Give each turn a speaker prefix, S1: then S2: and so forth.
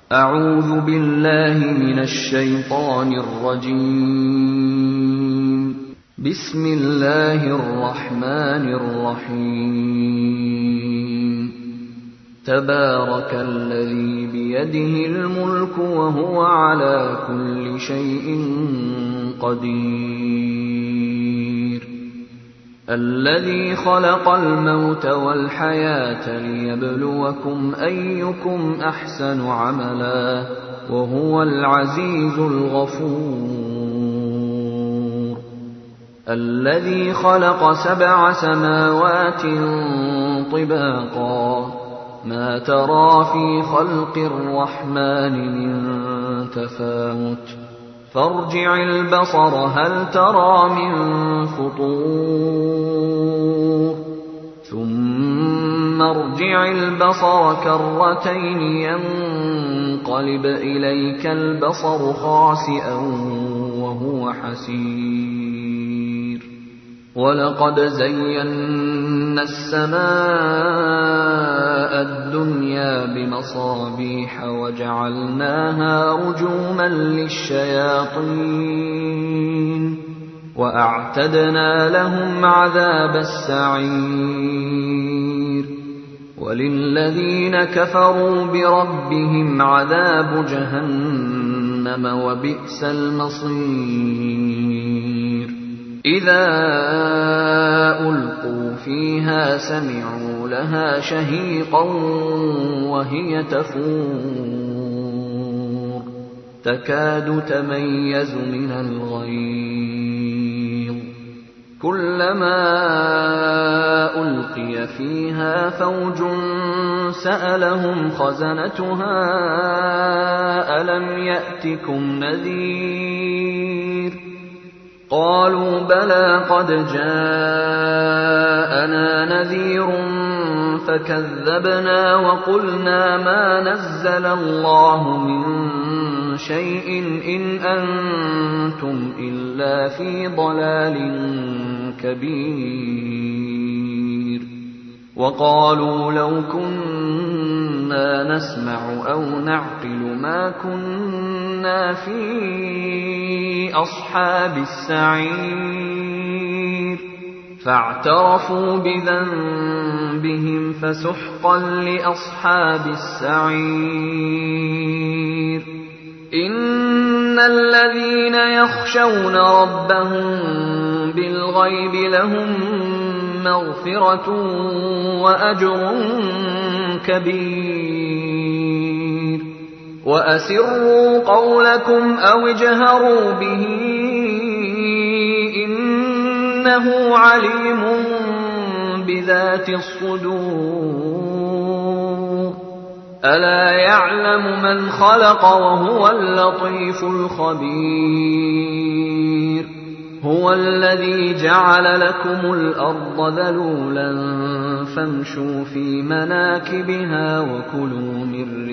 S1: أعوذ بالله من الشيطان الرجيم. بسم الله الرحمن الرحيم. تبارك الذي بيده الملك وهو على كل شيء قدير. الذي خلق الموت والحياة ليبلوكم أيكم أحسن عملا وهو العزيز الغفور. الذي خلق 7 سماوات طباقا ما ترى في خلق الرحمن من تفاوت فارجع البصر هل ترى من فطور ثم ارجع البصر كرتين ينقلب إليك البصر خاسئا وهو حسير. ولقد زينا السماء الدنيا بمصابيح وجعلناها رجوما للشياطين وأعتدنا لهم عذاب السعير. وللذين كفروا بربهم عذاب جهنم وبئس المصير. إذا ألقوا فيها سمعوا لها شهيقا وهي تفور تكاد تميز من الغيظ. كلما ألقي فيها فوج سألهم خزنتها ألم يأتكم نذير؟ قالوا بلى قد جاءنا نذير فكذبنا وقلنا ما نزل الله من شيء إن أنتم إلا في ضلال كبير. وقالوا لو كنا نسمع أو نعقل ما كنا في أصحاب السعير. فاعترفوا بذنبهم فسحقا لأصحاب السعير. إن الذين يخشون ربهم بالغيب لهم مغفرة وأجر كبير. وأسروا قولكم أو اجهروا به إنه عليم بذات الصدور. ألا يعلم من خلق وهو اللطيف الخبير. هو الذي جعل لكم الأرض ذلولا فامشوا في مناكبها وكلوا من